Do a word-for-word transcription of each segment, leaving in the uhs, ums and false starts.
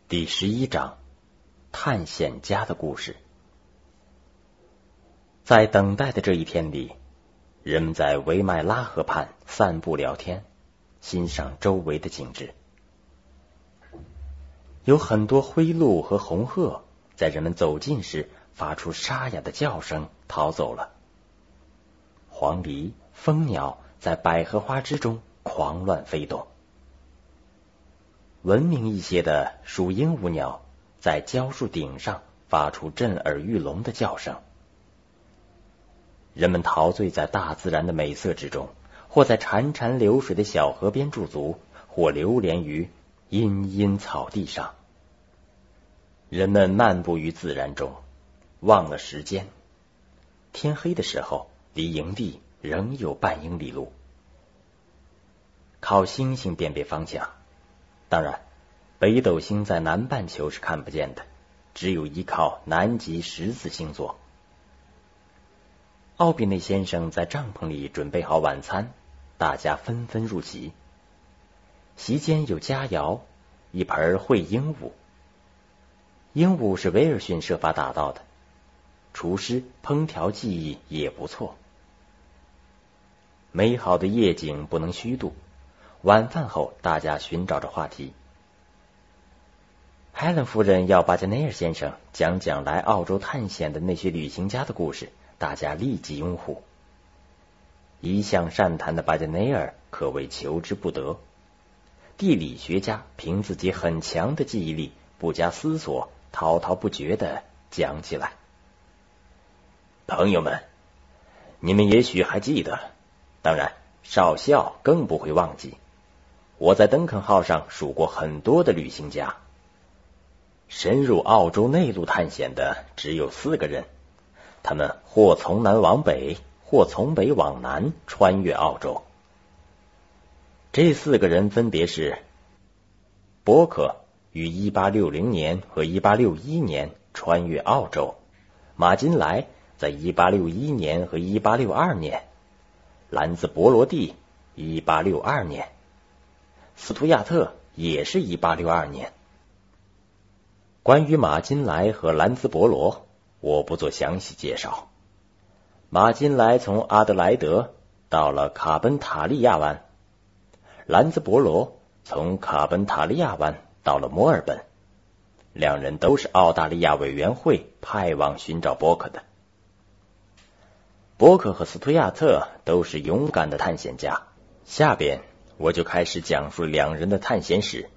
第十一章，探险家的故事。在等待的这一天里，人们在维麦拉河畔散步聊天，欣赏周围的景致。有很多灰鹭和红鹤在人们走近时发出沙哑的叫声逃走了。黄鹂、蜂鸟在百合花之中狂乱飞动。文明一些的属鹦鹉鸟在蕉树顶上发出震耳欲聋的叫声。人们陶醉在大自然的美色之中，或在潺潺流水的小河边驻足，或流连于茵茵草地上。人们漫步于自然中，忘了时间。天黑的时候，离营地仍有半英里路。靠星星辨别方向。当然，北斗星在南半球是看不见的，只有依靠南极十字星座。奥比内先生在帐篷里准备好晚餐，大家纷纷入席。席间有佳肴，一盆烩鹦鹉。鹦鹉是威尔逊设法打造的，厨师烹调技艺也不错。美好的夜景不能虚度。晚饭后，大家寻找着话题。海伦夫人要巴加内尔先生讲讲来澳洲探险的那些旅行家的故事，大家立即拥护。一向善谈的巴加内尔可谓求之不得。地理学家凭自己很强的记忆力，不加思索，滔滔不绝地讲起来。朋友们，你们也许还记得，当然少校更不会忘记，我在登肯号上数过很多的旅行家。深入澳洲内陆探险的只有四个人，他们或从南往北，或从北往南穿越澳洲。这四个人分别是波克，于一八六零年和一八六一年穿越澳洲；马金莱在一八六一年和一八六二年；兰兹伯罗蒂一八六二年；斯图亚特也是一八六二年。关于马金莱和兰兹伯罗，我不做详细介绍。马金莱从阿德莱德到了卡本塔利亚湾，兰兹伯罗从卡本塔利亚湾到了墨尔本。两人都是澳大利亚委员会派往寻找波克的。波克和斯图亚特都是勇敢的探险家。下边我就开始讲述两人的探险史。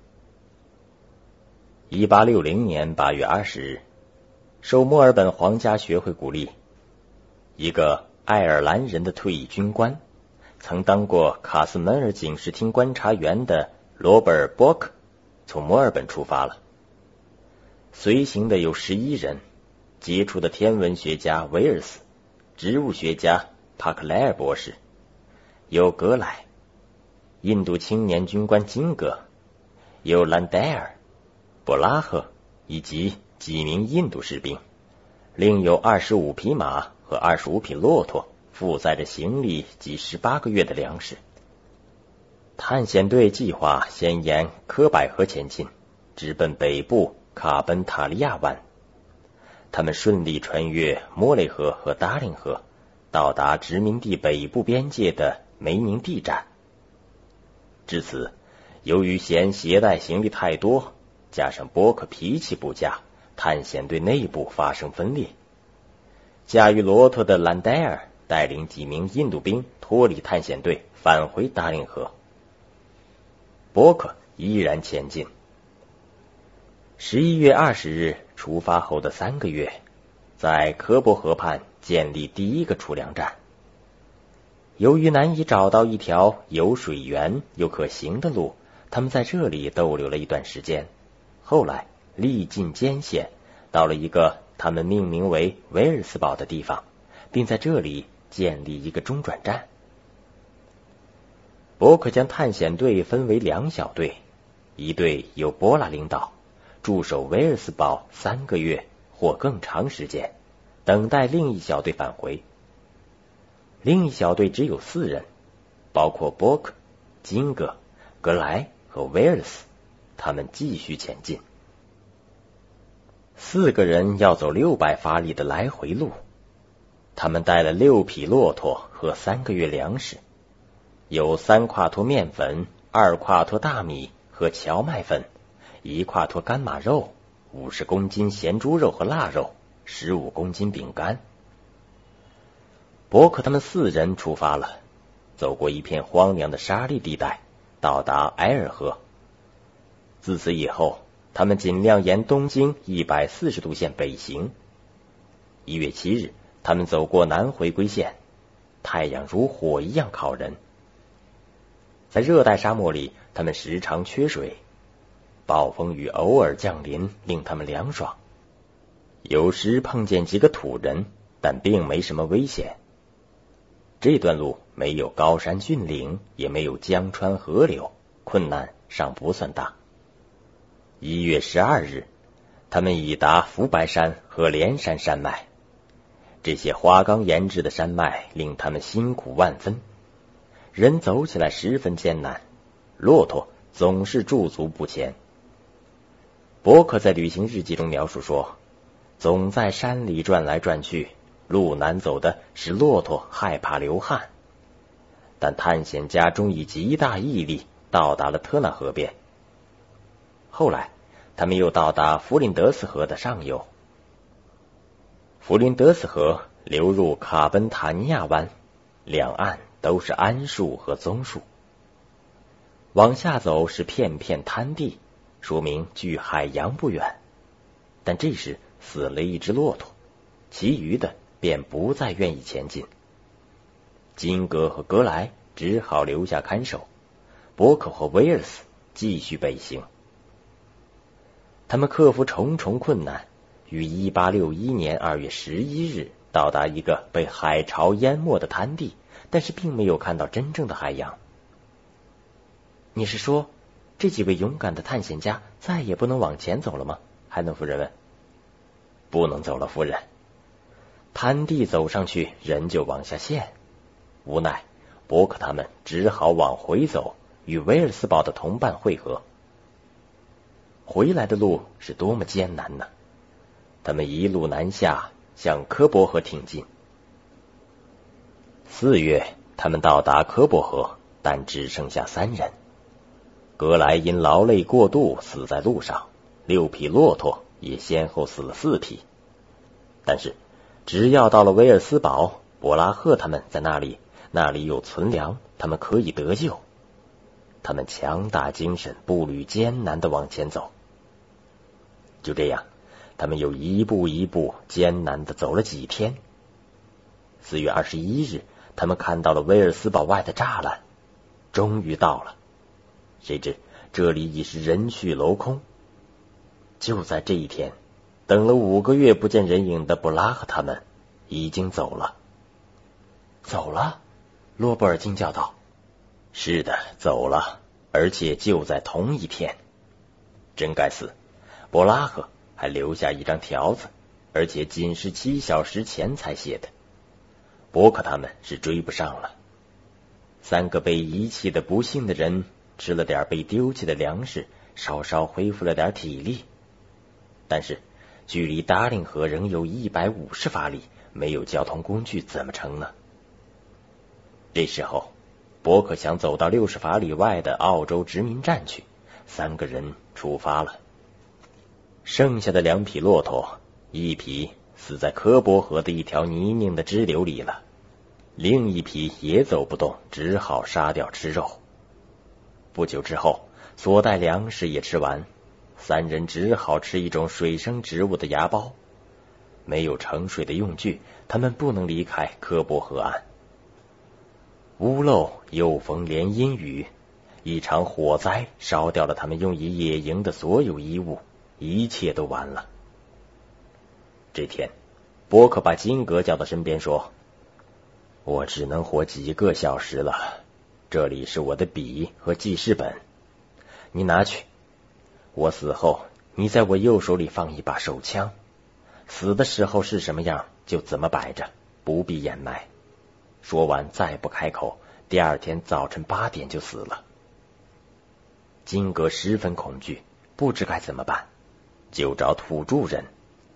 一八六零年八月二十日，受墨尔本皇家学会鼓励，一个爱尔兰人的退役军官，曾当过卡斯门尔警视厅观察员的罗伯尔·波克从墨尔本出发了。随行的有十一人，杰出的天文学家威尔斯，植物学家帕克莱尔博士，有格莱，印度青年军官金格，有兰戴尔、布拉赫以及几名印度士兵，另有二十五匹马和二十五匹骆驼，负载着行李及十八个月的粮食。探险队计划先沿科百河前进，直奔北部卡本塔利亚湾。他们顺利穿越莫雷河和达令河，到达殖民地北部边界的梅宁地站。至此，由于嫌携带行李太多，加上波克脾气不佳，探险队内部发生分裂。驾驭骆驼的兰戴尔带领几名印度兵脱离探险队，返回达令河。波克依然前进。十一月二十日出发后的三个月，在科博河畔建立第一个储粮站。由于难以找到一条有水源又可行的路，他们在这里逗留了一段时间。后来历尽艰险，到了一个他们命名为威尔斯堡的地方，并在这里建立一个中转站。伯克将探险队分为两小队，一队由波拉领导，驻守威尔斯堡三个月或更长时间，等待另一小队返回。另一小队只有四人，包括波克、金格、格莱和威尔斯，他们继续前进。 四个人要走六百法里的来回路，他们带了六匹骆驼和三个月粮食，有三夸脱面粉，二夸脱大米和荞麦粉，一夸脱干马肉，五十公斤咸猪肉和腊肉，十五公斤饼干。伯克他们四人出发了，走过一片荒凉的沙砾地带，到达埃尔河。自此以后，他们尽量沿东经一百四十度线北行。一月七日，他们走过南回归线，太阳如火一样烤人。在热带沙漠里，他们时常缺水，暴风雨偶尔降临，令他们凉爽。有时碰见几个土人，但并没什么危险。这段路没有高山峻岭，也没有江川河流，困难尚不算大。一月十二日，他们已达福白山和连山山脉。这些花岗岩质的山脉令他们辛苦万分，人走起来十分艰难，骆驼总是驻足不前。伯克在旅行日记中描述说，总在山里转来转去，路难走的使骆驼害怕流汗。但探险家终以极大毅力到达了特纳河边。后来他们又到达弗林德斯河的上游。弗林德斯河流入卡本塔尼亚湾，两岸都是桉树和棕树。往下走是片片滩地，说明距海洋不远。但这时死了一只骆驼，其余的便不再愿意前进。金格和格莱只好留下看守，伯克和威尔斯继续北行。他们克服重重困难，于一八六一年二月十一日到达一个被海潮淹没的滩地，但是并没有看到真正的海洋。你是说，这几位勇敢的探险家再也不能往前走了吗？海伦夫人问。不能走了，夫人。滩地走上去，人就往下陷。无奈，伯克他们只好往回走，与威尔斯堡的同伴会合。回来的路是多么艰难呢！他们一路南下，向科伯河挺进。四月，他们到达科伯河，但只剩下三人。格莱因劳累过度死在路上，六匹骆驼也先后死了四匹。但是只要到了威尔斯堡，伯拉赫他们在那里，那里有存粮，他们可以得救。他们强打精神，步履艰难地往前走。就这样，他们又一步一步艰难地走了几天。四月二十一日，他们看到了威尔斯堡外的栅栏，终于到了。谁知这里已是人去楼空。就在这一天，等了五个月不见人影的布拉赫他们已经走了。走了？罗伯尔惊叫道。是的，走了，而且就在同一天。真该死，布拉赫还留下一张条子，而且仅是七小时前才写的。伯克他们是追不上了。三个被遗弃的不幸的人吃了点被丢弃的粮食，稍稍恢复了点体力。但是距离达令河仍有一百五十法里，没有交通工具怎么成呢？这时候伯克想走到六十法里外的澳洲殖民站去，三个人出发了。剩下的两匹骆驼，一匹死在科伯河的一条泥泞的支流里了，另一匹也走不动，只好杀掉吃肉。不久之后，所带粮食也吃完，三人只好吃一种水生植物的芽孢。没有盛水的用具，他们不能离开科伯河岸。屋漏又逢连阴雨，一场火灾烧掉了他们用以野营的所有衣物，一切都完了。这天，伯克把金格叫到身边说：我只能活几个小时了，这里是我的笔和记事本，你拿去。我死后，你在我右手里放一把手枪，死的时候是什么样就怎么摆着，不必掩埋。说完再不开口，第二天早晨八点就死了。金格十分恐惧，不知该怎么办，就找土著人，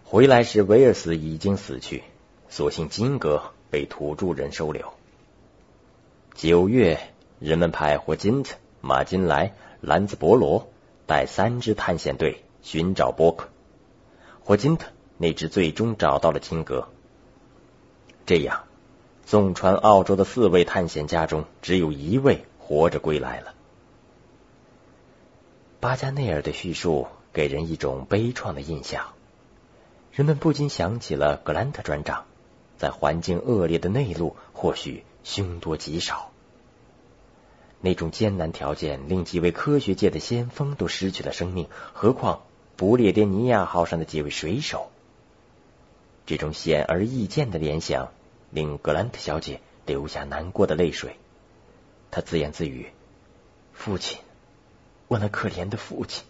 回来时威尔斯已经死去，所幸金阁被土著人收留。九月，人们派霍金特、马金莱、兰兹伯罗带三支探险队寻找波克。霍金特那支最终找到了金阁。这样，纵穿澳洲的四位探险家中，只有一位活着归来了。巴加内尔的叙述给人一种悲怆的印象，人们不禁想起了格兰特船长，在环境恶劣的内陆或许凶多吉少。那种艰难条件令几位科学界的先锋都失去了生命，何况不列颠尼亚号上的几位水手。这种显而易见的联想令格兰特小姐流下难过的泪水。她自言自语：父亲，我那可怜的父亲。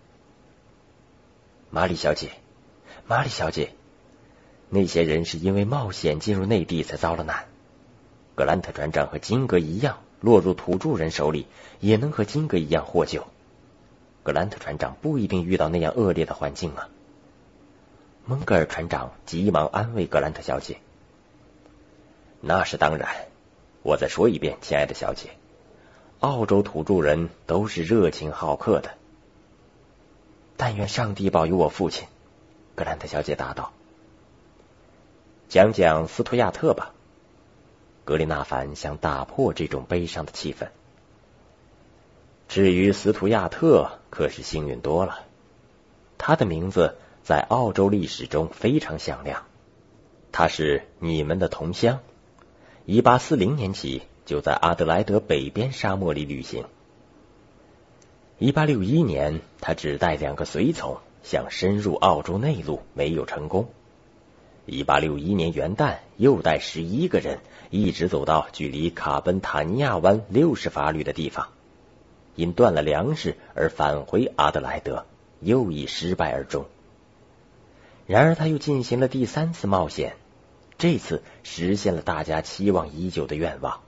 玛丽小姐，玛丽小姐，那些人是因为冒险进入内地才遭了难。格兰特船长和金格一样，落入土著人手里，也能和金格一样获救。格兰特船长不一定遇到那样恶劣的环境啊。蒙格尔船长急忙安慰格兰特小姐：那是当然，我再说一遍，亲爱的小姐，澳洲土著人都是热情好客的。但愿上帝保佑我父亲，格兰特小姐答道。讲讲斯图亚特吧。格林纳凡想打破这种悲伤的气氛。至于斯图亚特，可是幸运多了。他的名字在澳洲历史中非常响亮，他是你们的同乡，一八四零年起就在阿德莱德北边沙漠里旅行。一八六一年，他只带两个随从，想深入澳洲内陆，没有成功。一八六一年元旦，又带十一个人，一直走到距离卡本塔尼亚湾六十法里的地方，因断了粮食而返回阿德莱德，又以失败而终。然而他又进行了第三次冒险，这次实现了大家期望已久的愿望。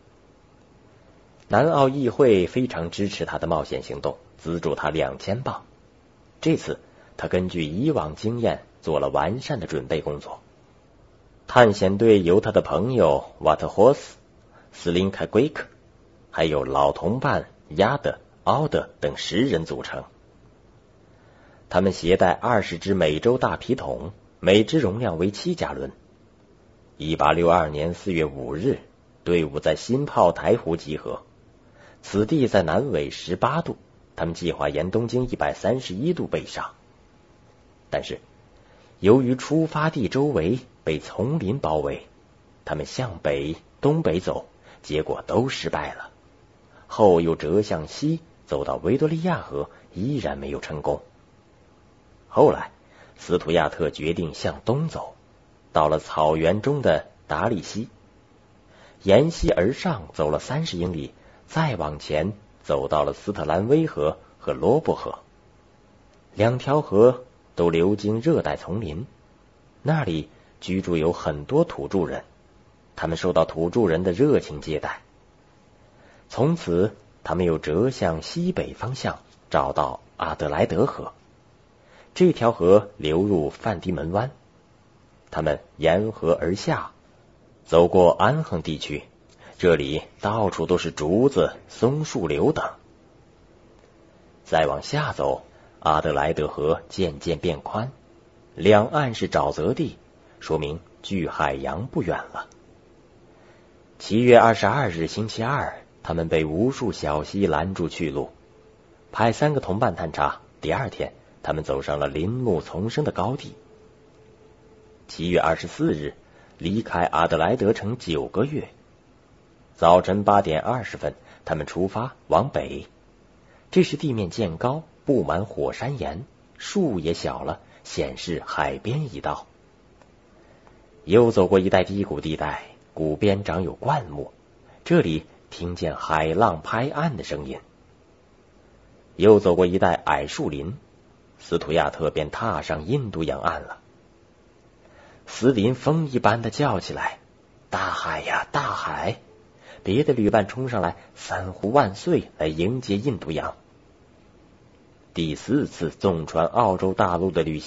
南澳议会非常支持他的冒险行动，资助他两千镑。这次他根据以往经验做了完善的准备工作。探险队由他的朋友瓦特霍斯、斯林凯圭克，还有老同伴亚德、奥德等十人组成。他们携带二十只美洲大皮桶，每只容量为七加仑。一八六二年四月五日，队伍在新炮台湖集合。此地在南纬十八度，他们计划沿东经一百三十一度北上。但是由于出发地周围被丛林包围，他们向北、东北走，结果都失败了。后又折向西，走到维多利亚河，依然没有成功。后来斯图亚特决定向东走，到了草原中的达利西，沿西而上走了三十英里，再往前走到了斯特兰威河和罗伯河。两条河都流经热带丛林，那里居住有很多土著人，他们受到土著人的热情接待。从此他们又折向西北方向，找到阿德莱德河。这条河流入范迪门湾，他们沿河而下，走过安亨地区，这里到处都是竹子、松树柳等。再往下走，阿德莱德河渐渐变宽，两岸是沼泽地，说明距海洋不远了。七月二十二日星期二，他们被无数小溪拦住去路，派三个同伴探查。第二天他们走上了林木丛生的高地。七月二十四日，离开阿德莱德城九个月。早晨八点二十分，他们出发往北。这时地面渐高，布满火山岩，树也小了，显示海边已到。又走过一带低谷地带，谷边长有灌木，这里听见海浪拍岸的声音。又走过一带矮树林，斯图亚特便踏上印度洋岸了。斯林风一般的叫起来：大海呀，大海！别的旅伴冲上来，三呼万岁，来迎接印度洋。第四次纵穿澳洲大陆的旅行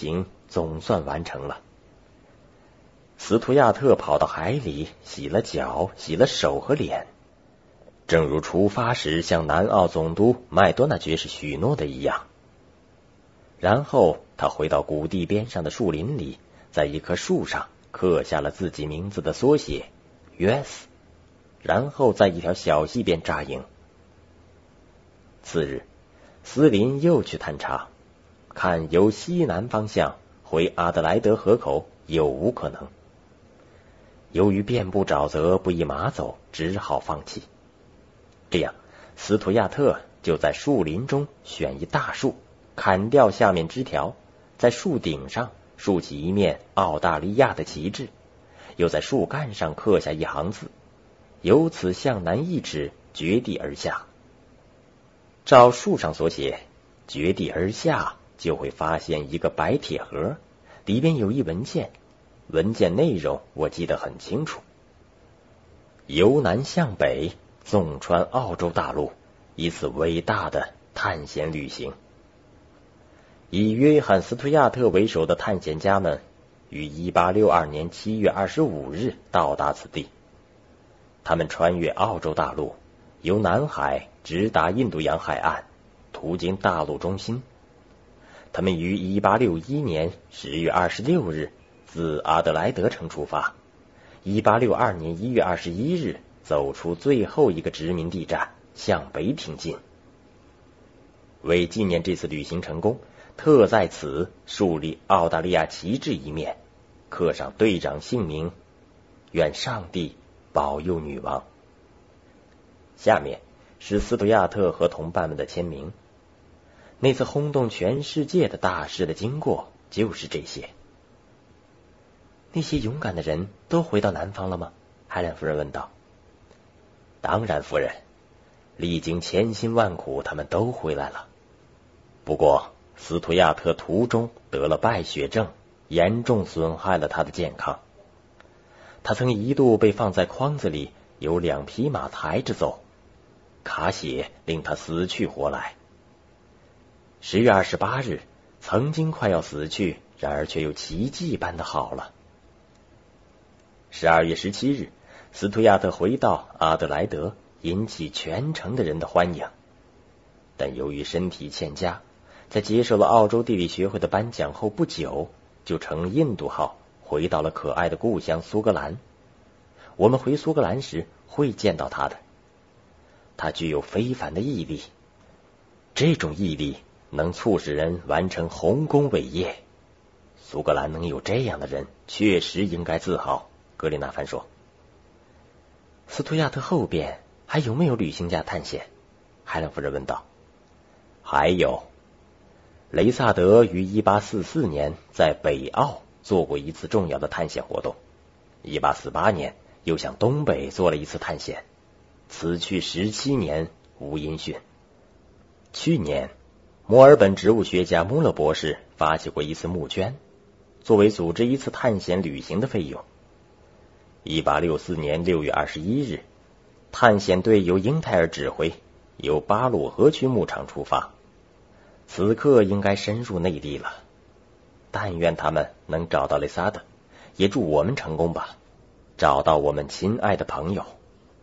总算完成了。斯图亚特跑到海里洗了脚，洗了手和脸，正如出发时向南澳总督麦多纳爵士许诺的一样。然后他回到谷地边上的树林里，在一棵树上刻下了自己名字的缩写约斯，然后在一条小溪边扎营。次日，斯林又去探查，看由西南方向回阿德莱德河口有无可能。由于遍布沼泽不易马走，只好放弃。这样，斯图亚特就在树林中选一大树，砍掉下面枝条，在树顶上竖起一面澳大利亚的旗帜，又在树干上刻下一行字，由此向南一指，绝地而下。照树上所写，绝地而下就会发现一个白铁盒，里边有一文件，文件内容我记得很清楚：由南向北，纵穿澳洲大陆，一次伟大的探险旅行。以约翰·斯图亚特为首的探险家们于一八六二年七月二十五日到达此地。他们穿越澳洲大陆，由南海直达印度洋海岸，途经大陆中心。他们于一八六一年十月二十六日自阿德莱德城出发，一八六二年一月二十一日走出最后一个殖民地站，向北挺进。为纪念这次旅行成功，特在此树立澳大利亚旗帜一面，刻上队长姓名，愿上帝保佑女王。下面是斯图亚特和同伴们的签名。那次轰动全世界的大事的经过就是这些。那些勇敢的人都回到南方了吗？海兰夫人问道。当然，夫人，历经千辛万苦，他们都回来了。不过斯图亚特途中得了败血症，严重损害了他的健康。他曾一度被放在筐子里，由两匹马抬着走，卡血令他死去活来。十月二十八日，曾经快要死去，然而却又奇迹般的好了。十二月十七日，斯图亚特回到阿德莱德，引起全城的人的欢迎。但由于身体欠佳，在接受了澳洲地理学会的颁奖后不久，就乘印度号回到了可爱的故乡苏格兰。我们回苏格兰时会见到他的。他具有非凡的毅力，这种毅力能促使人完成宏功伟业。苏格兰能有这样的人，确实应该自豪，格里纳凡说。斯图亚特后边还有没有旅行家探险？海伦夫人问道。还有，雷萨德于一八四四年在北澳做过一次重要的探险活动，一八四八年又向东北做了一次探险，此去十七年无音讯。去年墨尔本植物学家穆勒博士发起过一次募捐，作为组织一次探险旅行的费用。一八六四年六月二十一日，探险队由英泰尔指挥，由巴鲁河区牧场出发，此刻应该深入内地了。但愿他们能找到雷萨德，也祝我们成功吧，找到我们亲爱的朋友。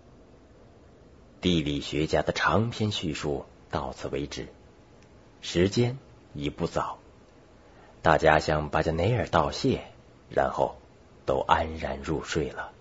地理学家的长篇叙述到此为止，时间已不早，大家向巴加内尔道谢，然后都安然入睡了。